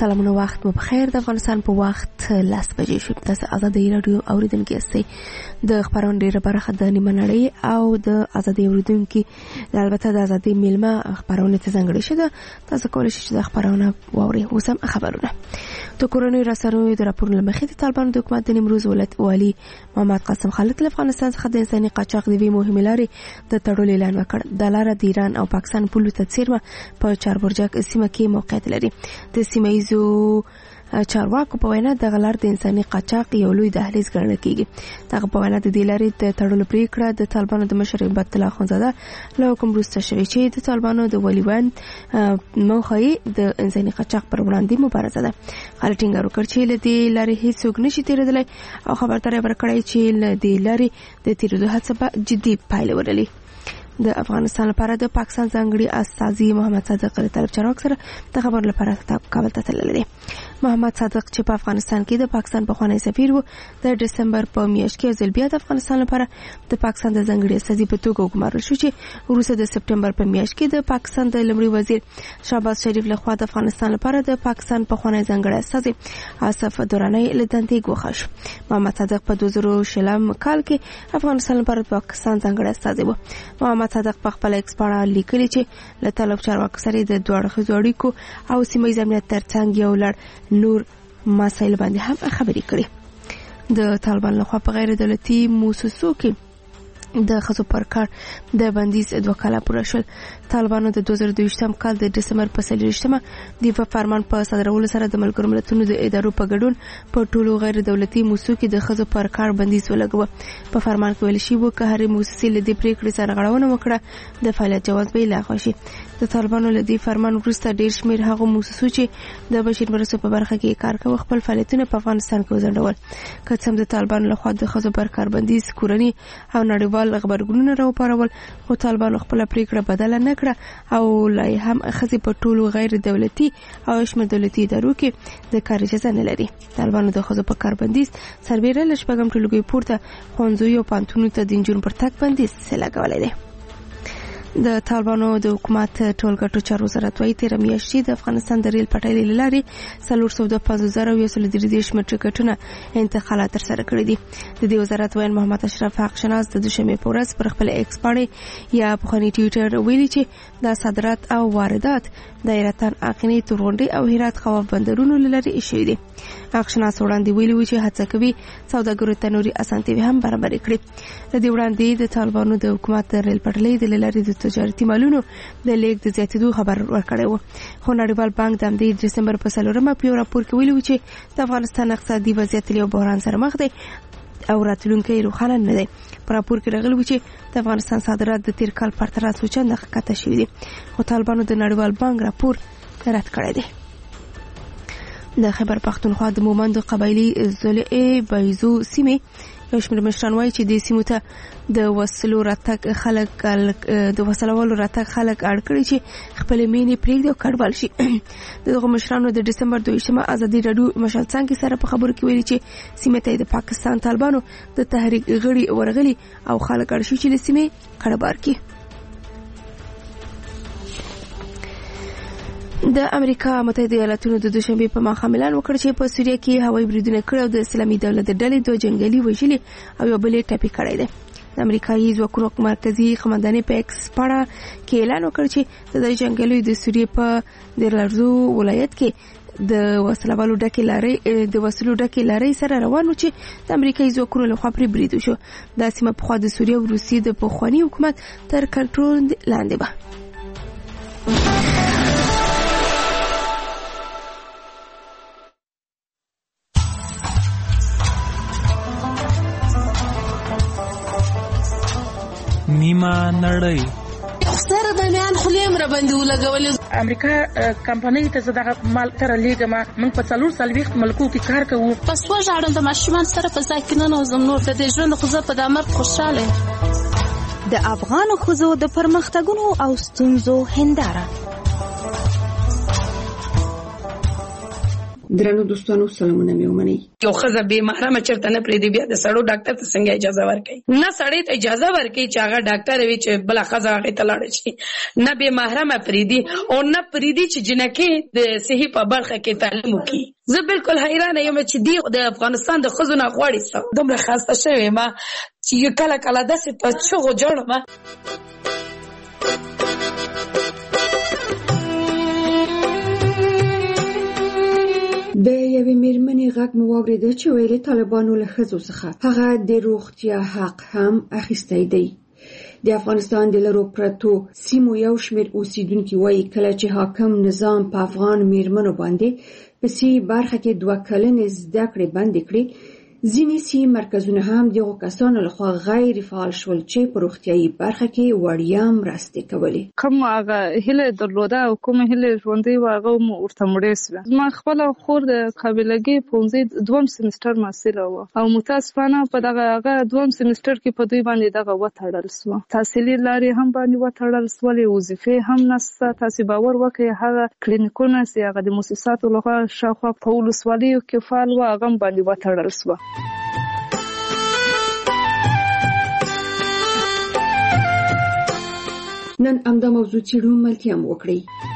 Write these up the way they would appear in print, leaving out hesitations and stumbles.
سلامونه، وخت مو بخیر. د افغانستان په وخت 10 بجې شو. تاسو ازادي رادیو اوریدونکو یاستئ. د خبرونو ډیره برخه د نیمه نړۍ او د ازادي اوریدونکو البته د ازادي میلمه خبرونه ته ځانګړي شوه. تاسو کولای شئ د خبرونه واورئ. اوس هم خبرونه د کورونو رسنیو د راپورونو لمخې د طالبانو د حکومت د نیمروز ولایت والي محمد قاسم خالد له افغانستان څخه د انساني قاچاق د وی مهمې لارې د تړلو اعلان وکړ. د لارې د ایران او پاکستان پولو ته څیرمه په چاربرجک سیمه کې موقعیت لري. د سیمه ییزو چارواکو په وینا د غلار د انساني قاچاق یو لوی دهلیز ګڼل کیږي. دغه په وینا د دې لارې د تړلو پریکړه د طالبانو د مشر عبادت الله خانزاده له حکم وروسته شوې چې د طالبانو د ولیوان موخه د انساني قاچاق پر وړاندې مبارزه ده. خالد ټینګار وکړ چې له دې لارې هیڅوک نشي تیریدلی او خبرداری ورکړی چې له دې لارې د تیریدو هڅه به جدي پایله ولري. د افغانستان لپاره د پاکستان ځانګړي استازي محمد صادق له طرف چارواک سره د خبر لپاره کابل ته تللی دی. محمد صادق چې په افغانستان کې د پاکستان پخوانی سفیر وو، د دسمبر په میاشت کې ځل بیا د افغانستان لپاره د پاکستان د ځانګړي استازي په توګه وګمارل شو چې وروسته د سپټمبر په میاشت کې د پاکستان د لومړي وزیر شهباز شریف لخوا د افغانستان لپاره د پاکستان پخوانی ځانګړي استازي آصف درانی له دندې ګوښه شو. محمد صادق په 2000 کال کې افغانستان لپاره د پاکستان ځانګړي استازي وو. محمد صادق په خپل ایکس باندې لیکلي چې له طالب چارواکو سره د دوه اړخیزو اړیکو او سیمه ییز امنیت ترڅنګ یو لړ نور مسایل باندې هم خبرې کړې. د طالبان لخوا په غیر دولتي موسسو کې د خصو پر کار د بندیز 2 کاله پوره شول. طالبانو د 2022 کال د دسمبر په 23مه د فرمان په صدرولو سره د ملګرو ملتونو د ادارو په ګډون په ټولو غیر دولتي موسسو کې د خصو پر کار بندیز ولګوه. په فرمان کې ویل شوی چې هر موسسې له دې پریکړې سره غړونه وکړه د فعالیت جواز به لغوه شي. د طالبانو له دې فرمان وروسته ډیر شمیر هغه موسسو چې د بشري مرستو په برخه کې کار کوي خپل فعالیتونه په افغانستان کې وځنډول. که څه هم د طالبانو لخوا د خصو پر کار بندیز کورنی او نړیوال خبرګونونه راوپارول، خو طالبانو خپل پریکړه بدله نه کړه او لای هم خزي په ټولو غیر دولتي او شمال دولتي ادارو کې د کار اجازه نه لري. طالبانو د خزو په کار بندیز سربېره لشپږم ټولګي پورته خوندزوی او پانتونو ته د انجون پر تک بندیز لګولې ده. د طالبانو د حکومت ټولګټو چارو وزارت وايي 13 میاشتې د افغانستان د ریل پټلۍ لارې 450,000 متر ټکټونه انتقالات تر سره کړی دي. د دې وزارت وایي محمد اشرف حق شناس د دوشنبه په ورځ پر خپل ایکس باندې یا په خني ټوئیټر ویلي چې د صادرات او واردات د ایران اقینی تورغونډي او هرات خواف بندرونو لري شوی دي. حق شناس وړاندې ویلي چې هڅه کوي سوداګرو ته نوري اسانتیاوي هم برابر کړي. د دې وړاندې د طالبانو د حکومت د ریل پټلۍ د لارې د تجارتي مالونو د لیک د زیاتېدو خبر ورکړی و. خو نړیوال بانک د دسمبر په 4مه په راپور کې ویلي چې د افغانستان اقتصادي وضعیت له بحران سره مخ دی او راتلونکي روښانه نه دی. په راپور کې راغلی و چې د افغانستان صادرات د تیر کال پرتله څو چنده کته شوي دي، خو طالبانو د نړیوال بانک راپور رد کړی دی. د خیبر پختونخوا د مومندو قبایلی ضلع بایزو سیمه یو شمېر مشران وایي چې د سیمو ته د وسلو راتګ خلک اړ کړي چې خپل مینې پرېږدي او کډوال شي. دغه مشرانو د دسمبر 22مه ازادي رادیو مشال څنګه سره په خبرو کې ویلي چې سیمه ته د پاکستان طالبانو د تحریک غړي ورغلي او خلک اړ شي چې له سیمې کډبار کړي. د امریکا متحده ایالاتونو د دوشنبه په ماښام اعلان وکړ چې په سوریه کې هوایي بریدونه کړي او د اسلامي دولت د ډلې دوه جنگلي وژلي او یو بل ټپي کړی دی. د امریکایي ځواکونو مرکزی قومندانۍ په ایکس باندې کې اعلان وکړ چې د جنگلي د سوریه په درلرزو ولایت کې د وسلوالو ډکې لارې سره روان و چې د امریکایي ځواکونو لخوا پرې برید وشو. دا سیمه پخوا د سوریه او روسیې د پخواني حکومت تر کنټرول لاندې وه. نیمه نړۍ سره د میان خلیم را باندې ولګولې. امریکا کمپنۍ ته زده مال تر لیګما موږ په 440 ملکو کې کار کوو. پس وژاړم د ماشومان سره په ځکه نه زم نور د ژوند خو په دمر خوشاله. د افغان خوځو د پرمختګونو او ستونزو هنداره درنو دوستانو سلامونه مې ومنئ. یو ښځه بې محرمه چېرته نه پرېږدي بیا د سړو ډاکټر ته څنګه اجازه ورکوي؟ نه سړی ته اجازه ورکوي چې هغه ډاکټر وي چې بله ښځه هغې ته لاړه شي، نه بې محرمه پرېږدي او نه پرېږدي چې جنکۍ د صحي په برخه کې تعلیم وکړي. زه بالکل حیرانه یم چې دی د افغانستان د ښځو نه غواړي دومره خسته شوې یم چې کله کله داسې په چغو ژاړم. د یوې مېرمنې غږ مو واورېده چې ویلې طالبانو له ښځو څخه هغه د روغتیا حق هم اخیستی دی. د افغانستان د لرو پرتو سیمو یو شمېر اوسیدونکي وایي کله چې حاکم نظام په افغان مېرمنو باندې په سی برخه کې 2 کلنې زده کړې بندې کړې، ځینې سی مرکزونه هم دغو کسانو لخوا غیر فعال شول چې په روغتیایي برخه کې وړیا مرستې کولې. کوم هغه هیله درلوده او کوم هیله ژوندۍ و هغه مو ورته مړې سوه. زما خپله خور د قابلګۍ پوهنځي 2م سیمسټر محصله وه او متاسفانه په دغه 2م سیمسټر کې په دوی باندې دغه وتړل سوه. تحصیلي لارې هم باندې وتړل سولې، وظیفې هم نشته. تاسې باور وکړئ هغه کلینیکونه چې هغه د مؤسساتو لخوا شاوخوا په ولسوالیو کې فعال وه هغه هم باندې وتړل سوه. نن همدا موضوع څېړو، ملتیا مو وکړئ.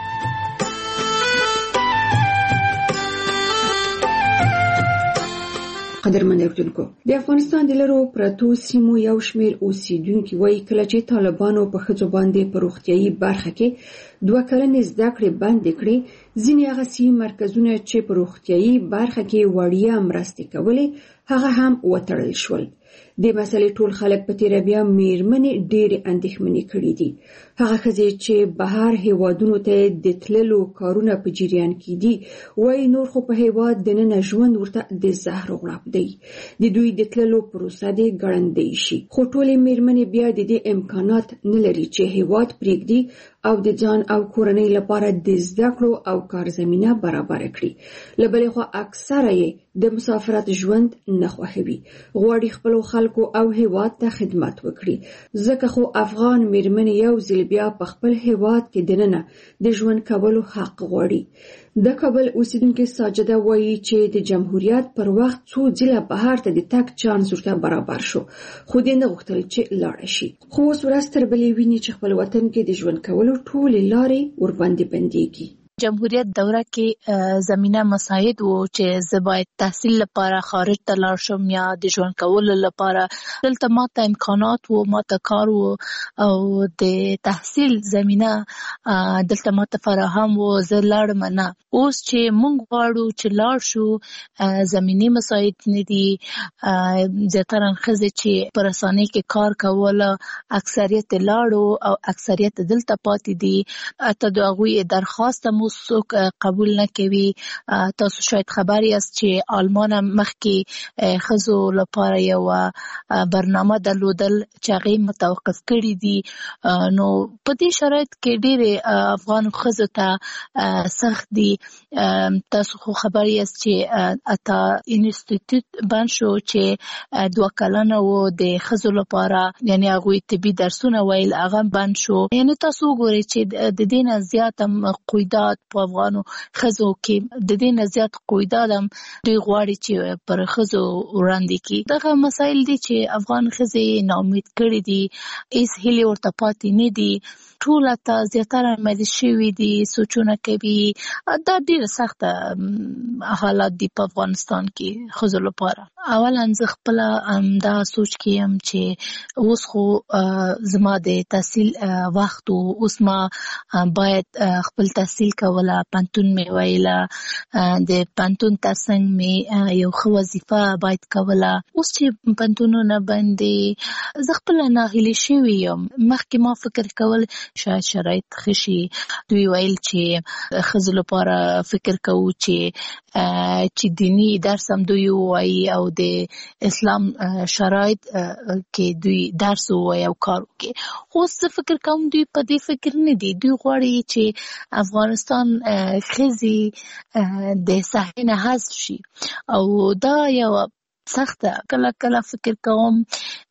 قدرمن اورېدونکو، د افغانستان د لرو پرتو سیمو یو شمېر اوسیدونکي وایي کله چې طالبانو په ښځو باندې په روغتیایي برخه کې 2 کلنې زده کړې بندې کړې، ځینې هغه سی مرکزونه چې په روغتیایي برخه کې وړیا مرستې کولې هغه هم وتړل شول. د مسلې ټول خلک په تیره بیا مېرمنې ډېرې اندېښمنې کړي دي. هغه ښځې چې بهر هیوادونو ته د تللو کارونه په جریان کې دي وایي نور خو په هیواد دننه ژوند ورته د زهر غړپ دی. د دوی د تللو پروسه دې ګړندۍ شي، خو ټولې مېرمنې بیا د دې امکانات نه لري چې هیواد پرېږدي او د ځان او کورنۍ لپاره د زده کړو او کار زمینه برابر کړي. له بلې خوا اکثره یې د مسافرت ژوند نه خوښوي، غواړي خپلو خلکو او هیواد ته خدمت وکړي. ځکه خو افغان مېرمنې یو ځل بیا په خپل هیواد کې دننه د ژوند کولو حق غواړي. د کابل اوسیدونکې ساجده وایي چې د جمهوریت پر وخت څو ځله بهر ته د تګ چانس ورته برابر شو، خو دې نه غوښتل چې لاړه شي. خو اوس ورځ تر بلې ویني چې خپل وطن کې د ژوند کولو ټولې لارې ورباندې بندېږي. جمهوریت دوره کې زمینه مساعد وو چې زه باید تحصیل لپاره خارج ته لاړ شم یا د ژوند کولو لپاره. دلته ماته امکانات وو، ماته کار وو او د تحصیل زمینه دلته ماته فراهم وو. زه لاړم نه. اوس چې مونږ غواړو چې لاړ شو زمینی مساعد نه دي. زیاتره ښځې چې په رسانۍ کې کار کوله اکثریت لاړو او اکثریت دلته پاتې دي. حتی د هغوی درخواست مو څوک قبول نه کوي. تاسو شاید خبر یاست چې آلمان مخکې ښځو لپاره یو برنامه درلودل چې هغې متوقف کړي دي. نو په دې شرایط کې ډېرې افغان ښځو ته سخت دي. تاسو خو خبر یاست چې اتا انسټیټیوټ بند شو چې 2 کلنه و د ښځو لپاره، یعنی هغوی طبي درسونه ویل هغه بند شو. یعنی تاسو وګورئ چې د دې نه زیات قیودات په افغانو ښځو کې د دې نه زیات قیودات هم دوی غواړي چې پر ښځو وړاندې کړي. دغه مسایل دي چې افغان ښځې ناامید کړي دي، هېڅ هیلې ورته پاتې نه دي. ټول ته زیاتره مایل شوي دي، سوچونه کوي. دا ډېره سخته حالات دي په افغانستان کې ښځو لپاره. اولا زه خپله دا سوچ کې یم چې اوس خو زما د تحصیل وخت و، اوس ما باید خپل تحصیل کوله. پنتون مې ویله، د پنتون ترڅنګ مې یو ښه وظیفه باید کوله. اوس چې پنتونونه بند دي زه خپله ناهیلې شوې یم. مخکې ما فکر کول شاید شرایط ښه شي. دوی ویل چې ښځو لپاره فکر کوو چې دینی درس هم دوی ووایي او د اسلام شرایط کې دوی درس ووایي او کار وکړي. خو زه فکر کوم دوی په دې فکر نه دي. دوی غواړي چې افغانستان ښځې د ساحې نه حذف شي او دا یو سخته. کله کله فکر کوم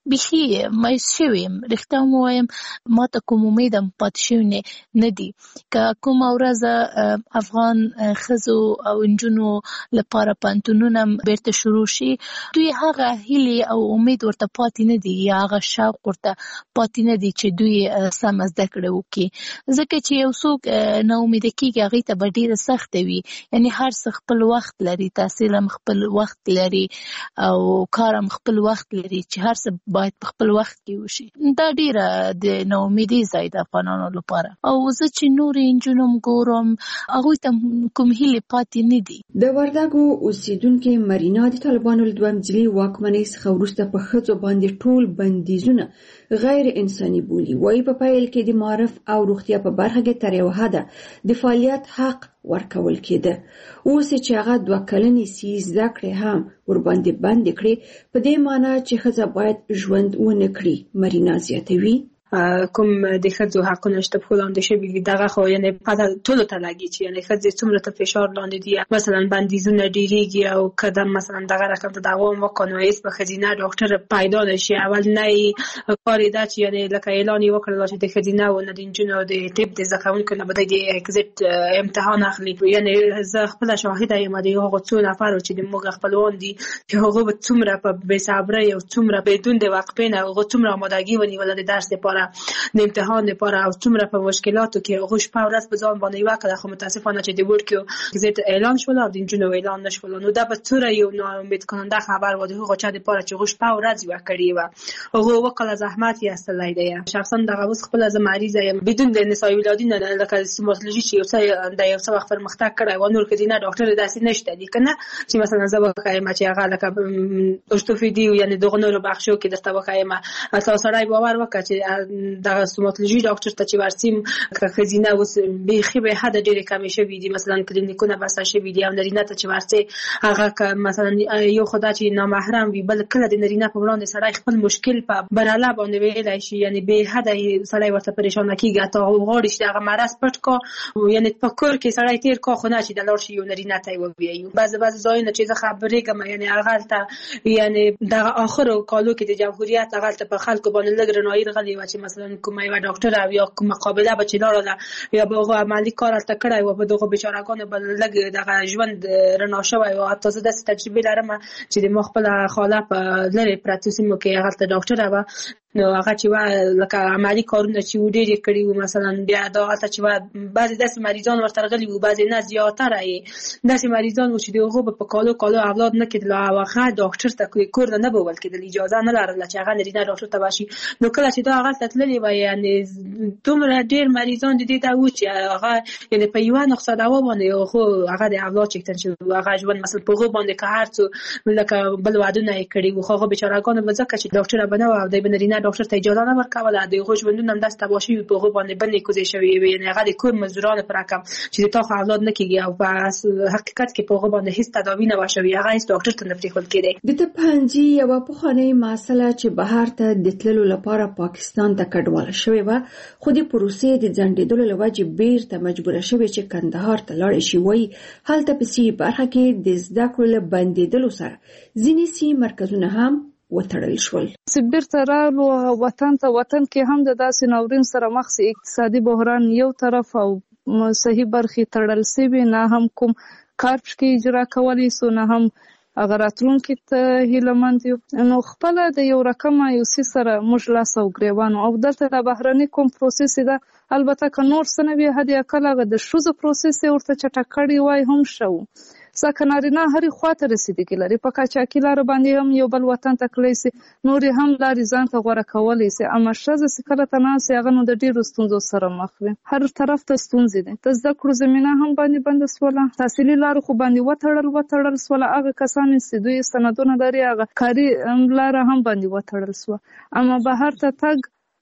بيخي مایوس شویم. رښتیا ووایم ما ته کوم امید هم پاتې شوی نه دي. که کومه ورځ افغان ښځو او نجونو لپاره پوهنتونونه بیرته شروع شي دوی هغه هیلې او امید ورته پاتې نه دي یا هغه شوق ورته پاتې نه دي چې دوی سمه زده کړه وکړي. ځکه چې یو څوک نا امیده کېږي هغې ته به ډېره سخته وي. یعنې هر څه خپل وخت لري، تحصیل هم خپل وخت لري او کار هم خپل وخت لري چې هر څه باید په خپل وخت کې وشي. دا ډیره د ناامیدۍ ځای د افغانانو لپاره. او زه چې نورې نجونې هم ګورم هغوی ته کوم هیلې پاتې نه دي. د وردګو اوسیدونکې مرینا د طالبانو له دویم ځلي واکمنۍ څخه وروسته په ښځو باندې ټول بندیزونه غیر انساني بولي. وایي په پیل کې د معرف او روغتیا په برخه کې تر یو حده د فعالیت حق ورکول کېده. اوس چې هغه 2 کلنې سي زده کړې هم ورباندې بندې کړې په دې معنی چې ښځه باید ژوند ونه کړي. مرینا زیاتوي کوم د ښځو حقونه شته په لاندې شوي دي دغه خو یعنې پته ټولو ته لګي چې یعنې ښځې څومره ته فشار لاندې دي. مثلا بندیزونه ډېرېږي او که د مثلا دغه رقم ته دوام وکړو نو هېڅ به ښځینه ډاکټر پیدا نه شي. اول نه یې کار یې ده چې یعنې لکه اعلان یې وکړل چې د ښځینه او نه د نجونو د طب د زده کوونکو نه به دوی د اکزیټ امتحان اخلي. یعنې زه خپله شاهده یم د هغو څو نفرو چې د موږ خپلوان دي چې هغو به څومره په بېصبرۍ او څومره بدون د وقفې نه هغو څومره آمادګي ونیوله د درس لپاره د امتحان لپاره او څومره په مشکلاتو کې هغوی شپه ورځ په ځان باندې وکړه. خو متاسفانه چې د وړکیو اکزیټ اعلان شول او د نجونو اعلان نه شول نو دا به څومره یو ناامید کننده خبر و د هغو چا دپاره چې هغوی شپه ورځ یوه کړې وه. هغوی وکړه زحمت یې ایستلی دی. شخصا دغه اوس خپله زه مریضه یم بدون د نسایي ولادي نه لکه سټوماتولوژي چې یو څه وخت پرمختګ کړی و نور ښځینه ډاکټر داسې نشته دي که نه چې مثلا زه وښیم چې هغه لکه ارتوپیدي یعنې دغو نورو بخشو کې درته وښیم. تا سړی باور وکړه چې دغه سټوماتولوژي ډاکټر ته چې ورسیم که ښځینه اوس بیخي به حده ډېرې کمې شوي دي. مثلا کلینیکونه بسته شوي دي او نرینه ته چې ورسې هغه که مثلا یو خو دا چې نامحرم وي بل کله د نرینه په وړاندې سړی خپل مشکل په برله باندې ویلی شي. یعنې بې حده سړی ورته پریشانه کېږي حتی غواړي چې دغه مرض پټ کا یعنې په کور کې سړی تېر کا خو نه چې د لاړ شي یو نرینه ته یې ووایي. بعضې ځایونه چې زه خبرېږم یعنې هغلته یعنې دغه آخرو کالو کې د جمهوریت هغلته په خلکو باندې لږ رڼایي راغلې وه چې مثلا کومه یوه ډاکټر او یا کومه قابله به چې لاړله یا به هغو عملي کار هلته کړی و په دغو بېچارهګانو به لږ دغه ژوند رڼا شوی و. حتی زه داسې تجربې لرم چې د ما خپله خاله په لرې پرتو سیمو کې هغلته ډاکټره وه نو هغه چې وه لکه عملي کارونه چې و ډېر یې کړي وو. مثلا بیا دا هلته چې وه بعضې داسې مریضان ورته راغلي وو بعضې نه زیاتره یې داسې مریضان وو چې د هغو به په کالو اولاد نه کېدل او هغه ډاکټر ته کور ته نه به وړل کېدل اجازه نه لرله چې هغه نرینه ډاکټر ته به شي. نو کله چې دا هغلته تللې وه یعنې دومره ډېر مریضان د دې ته وو چې هغه یعنې په یوه نقصه دوا باندې هغه د اولاد چکتن شوي وو. هغه ژوند مثلا په هغو باندې که هر څو لکه بل ودونه یې کړي وو خو هغو بېچارهګانو به ځکه چې ډاکټره به نه وه او دی به نرینه ډاکټر ته اجازه نه ورکوله د هغو ژوندونه هم داسې تباه شوي په هغو باندې بندې کوزې شوې وې. یعنې هغه د کور مزدورانو په رقم چې د تا خو اولاد نه کېږي او په حقیقت کې په هغو باندې هېڅ تداوي نه وه شوې هغه هېڅ ډاکټر ته نه پرېښودل کېدی. د طب پوهنځي یوه پخوانۍ محصله چې بهر ته د تللو لپاره پاکستان ته کډواله شوې وه خو د پروسې د ځنډېدلو له وجې بیرته مجبوره شوې چې کندهار ته لاړه شي. وایي هلته په سي برخه کې د زده کړو له بندېدلو سره ځینې سي مرکزونه هم وتړل شول. چې بیرته رالو وطن کې هم د داسې ناورین سره مخ سي. اقتصادي بحران یو طرف او صحیح برخې تړل سوي نه هم کوم کار پکې اجرا کولی سو نه هم هغه راتلونکي ته هیلهمند یو. نو خپله د یو رقمه یو څیز سره موږ لاس او ګریوان او دلته د بهرني کوم پروسس ده البته که نور څه نه وي حد اقل هغه د ښځو پروسس یې ورته چټک کړی وای هم ښه و. ځکه نارینه هرې خواته رسېدګي لري په قاچاقي لاره باندې هم یو بل وطن ته تللی سي نورې هم لارې ځان ته غوره کولی سي. اما ښځه چې کله ته ناست یې هغه نو د ډېرو ستونزو سره مخ وي. هر طرف ته ستونزې دي. د زده کړو زمینه هم باندې بنده سوله. تحصیلي لارو خو باندې وتړل سوله. هغه کسان چې دوی سندونه لري هغه کاري لاره هم باندې وتړل سوه. اما بهر ته تګ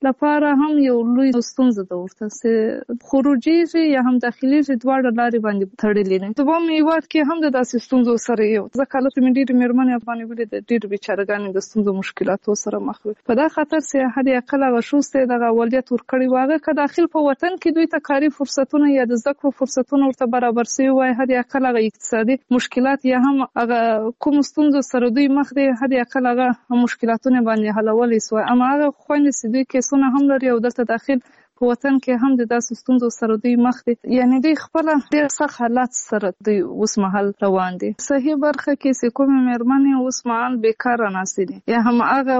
لپاره هم یو لوی ستونزه ده ورته چې خروجي یا هم داخلي دواړه لارې باندې تړلې نه. په بام هیواد کې هم د داسې ستونزو سره یو ځکه هلته مې ډېرې مېرمنې افغانې ولې د ډېرې بیچارهګانې د ستونزو مشکلاتو سره مخ وي. په دا خاطر چې حد اقل هغه شوز ته دغه اولویت ورکړی و هغه که داخل په وطن کې دوی ته کاري فرصتونه یا د زده کړو فرصتونه ورته برابر شوي وای حد اقل هغه اقتصادي مشکلات یا هم هغه کوم ستونزو سره دوی مخ دي حد اقل هغه مشکلاتونه باندې حلولی سوای. اما هغه خويندې چې دوی کیسونه هم لري او دلته داخل په وطن کې هم د داسې ستونزو سره دوی مخ دي یعنی دوی خپل ډېر سخت حالات سره دوی اوس مهال روان دي. صحیح برخه کې چې کومې مېرمنې اوس مهال بیکاره ناستې دي یا هم هغه